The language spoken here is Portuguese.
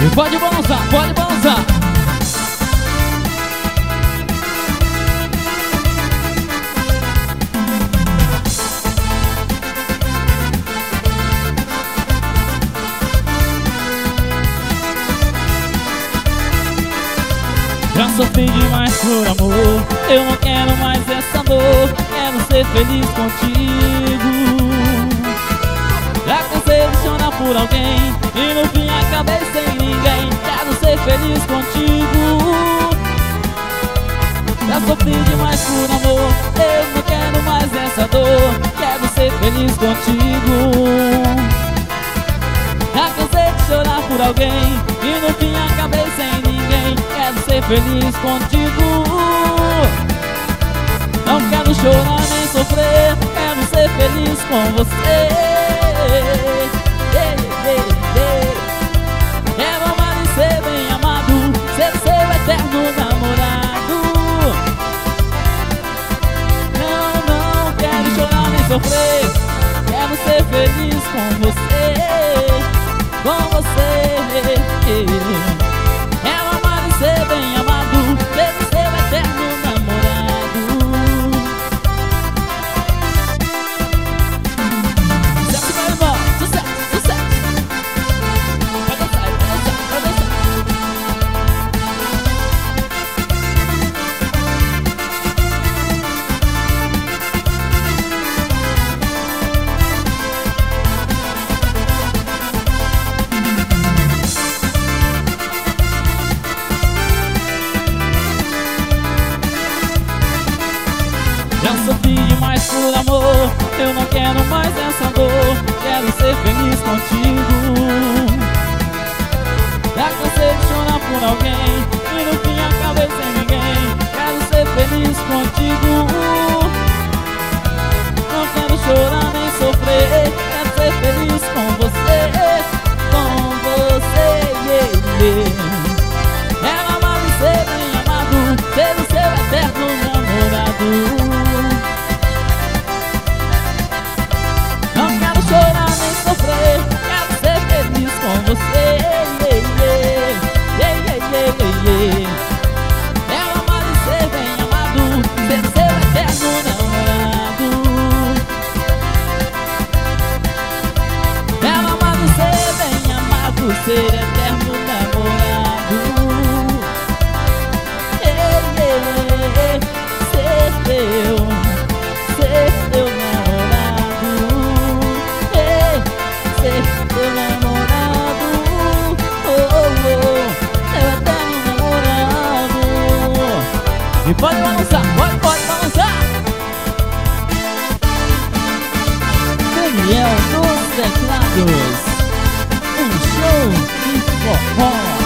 Pode balançar, pode balançar. Já sofri demais por amor, eu não quero mais essa dor. Quero ser feliz contigo. Já cansei de chorar por alguém e no fim acabei sem ninguém. Quero ser feliz contigo. Já sofri demais por amor, eu não quero mais essa dor. Quero ser feliz contigo. Já cansei de chorar por alguém e no fim acabei sem ninguém. Quero ser feliz contigo. Não quero chorar nem sofrer, quero ser feliz com você. Quero amar e ser bem amado, ser seu eterno namorado. Não quero chorar nem sofrer, quero ser feliz com você. Com você. Quero amar e ser bem amado, ser seu eterno namorado. Sucesso, meu irmão, sucesso, sucesso. Vai dançar, vai dançar, vai dançar. Já sofri demais por amor, eu não quero mais essa dor. Quero ser feliz contigo. Já cansei de chorar por alguém e no fim acabei sem ninguém. Quero ser feliz contigo. Não quero chorar nem sofrer, quero ser feliz com você. Com você, Quero amar e ser bem amado, ser o seu eterno namorado. Chorar nem sofrer, quero ser feliz com você. Quero amar e ser bem amado, ser seu eterno namorado. Quero amar e ser bem amado, ser eterno namorado. Ser teu namorado. Ser teu namorado, teu eterno namorado. E pode balançar, pode balançar. Daniel dos teclados, um show de forró.